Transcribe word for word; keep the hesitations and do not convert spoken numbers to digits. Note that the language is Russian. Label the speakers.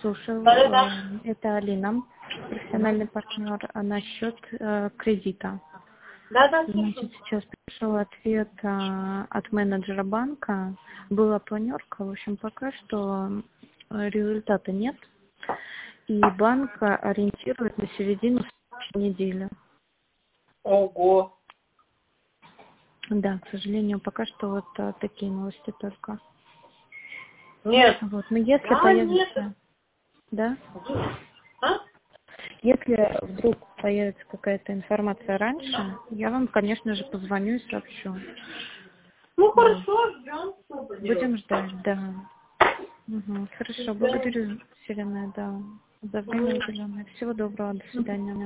Speaker 1: Слушай,
Speaker 2: Да-да-да.
Speaker 1: э, это Алина, профессиональный партнер, а насчет э, кредита.
Speaker 2: Да-да, слушаю.
Speaker 1: Значит, сейчас пришел ответ а, от менеджера банка. Была планерка, в общем, пока что э, результата нет. И банк ориентирует на середину следующей недели.
Speaker 2: Ого.
Speaker 1: Да, к сожалению, пока что вот а, такие новости только.
Speaker 2: Нет.
Speaker 1: Вот, но если
Speaker 2: Да, нет.
Speaker 1: появится, да,
Speaker 2: А?
Speaker 1: если вдруг появится какая-то информация раньше, я вам, конечно же, позвоню и сообщу.
Speaker 2: Ну
Speaker 1: Вот.
Speaker 2: хорошо, ждем, что
Speaker 1: Будем
Speaker 2: поделать.
Speaker 1: ждать, да. Угу. Хорошо, благодарю, Селена, да, за время уделенное. Всего доброго, до свидания.